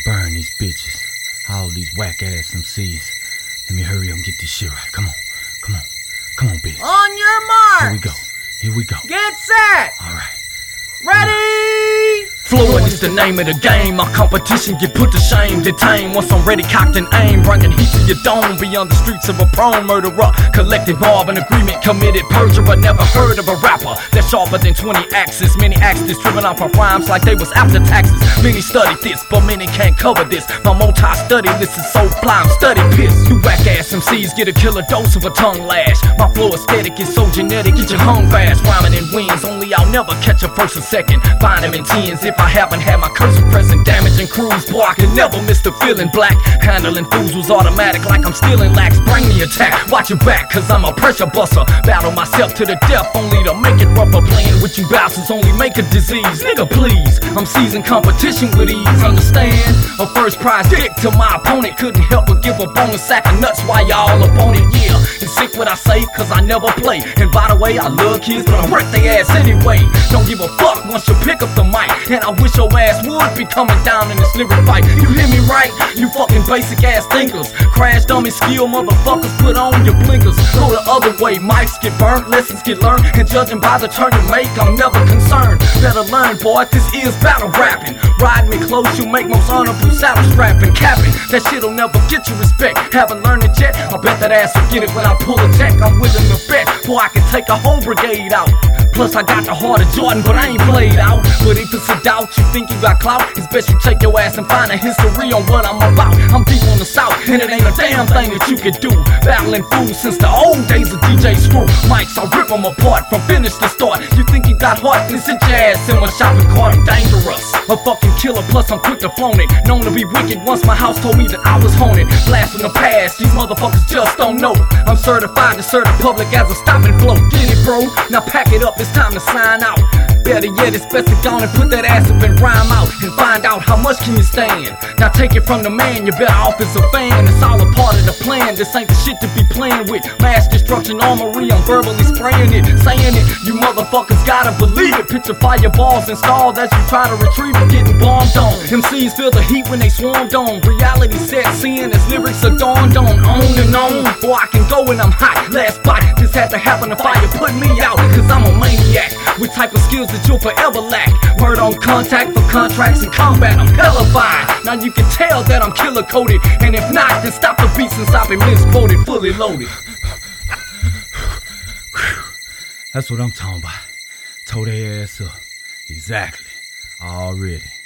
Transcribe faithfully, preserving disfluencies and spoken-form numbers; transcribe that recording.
burn these bitches. All these whack ass M Cs. Let me hurry up and get this shit right. Come on, come on, come on, bitch. On your mark. Here we go. Here we go. Get set. All right. Ready. Fluent is the name of the game. My competition get put to shame, detained. Once I'm ready, cocked and aimed, bringing heat to your dome. Beyond the streets of a prone murderer, collective mob, an agreement committed, perjurer. Never heard of a rapper that's sharper than twenty axes. Many axes driven off of rhymes like they was after taxes. Many studied this, but many can't cover this. My multi-study list is so fly, I'm study pissed. You whack ass M Cs get a killer dose of a tongue lash. My flow aesthetic is so genetic, get your hung fast. Rhyming in wins, only I'll never catch a first or second. Find them in tens if I haven't had my cursor present. Damaging crews, boy, I can never miss the feeling black. Handling fools was automatic like I'm stealing lax. Bring the attack, watch your back, cause I'm a pressure buster. Battle myself to the death, only to make it rougher. Playing with you bastards only make a disease. Nigga, please, I'm seizing competition with ease. Understand? A first prize dick to my opponent. Couldn't help but give a bonus sack of nuts while y'all up on it. Yeah, it's sick what I say, cause I never play. And by the way, I love kids, but I wreck they ass anyway. Don't give a fuck once you pick up the mic. And I wish your ass would be coming down in this lyric fight. You hear me right? You fucking basic ass thinkers. Crash dummy skill motherfuckers, put on your blinkers. Go the other way, mics get burnt, lessons get learned. And judging by the turn you make, I'm never concerned. Better learn, boy, this is battle rapping. Ride me close, you make most honorable saddle strapping. Capping, that shit'll never get you respect. Haven't learned it yet, I bet that ass will get it when I pull a check. I'm willing to bet, boy, I can take a whole brigade out. Plus I got the heart of Jordan, but I ain't played out. But if it's a doubt, you think you got clout, it's best you take your ass and find a history on what I'm about. I'm deep on the south, and it ain't a damn thing that you can do. Battling fools since the old days of D J Screw. Mics, I rip them apart from finish to start. You think you got heart, then sit your ass in my shopping cart. I'm dangerous, a fucking killer, plus I'm quick to phone it. Known to be wicked once my house told me that I was haunted. Blast from the past, these motherfuckers just don't know. I'm certified to serve the public as a stopping blow. Get it, bro? Now pack it up, it's time to sign out. Better yet, it's best to go and put that ass up and rhyme out and find out how much can you stand. Now take it from the man, you're better off as a fan. It's all a part of the plan, this ain't the shit to be playing with. Mass destruction armory, I'm verbally spraying it, saying it. You motherfuckers gotta believe it. Picture fireballs installed as you try to retrieve it, getting bombed on. M Cs feel the heat when they swarmed on. Reality sets in as lyrics are dawned on. On and on, boy I can go when I'm hot. Last bite, this had to happen to fire put me out, cause I'm a maniac with type of skills that you'll forever lack. Word on contact for contracts and combat, I'm hella fine. Now you can tell that I'm killer coded, and if not, then stop the beat since I've been misquoted, fully loaded. That's what I'm talking about. Told their ass up. Exactly. Already.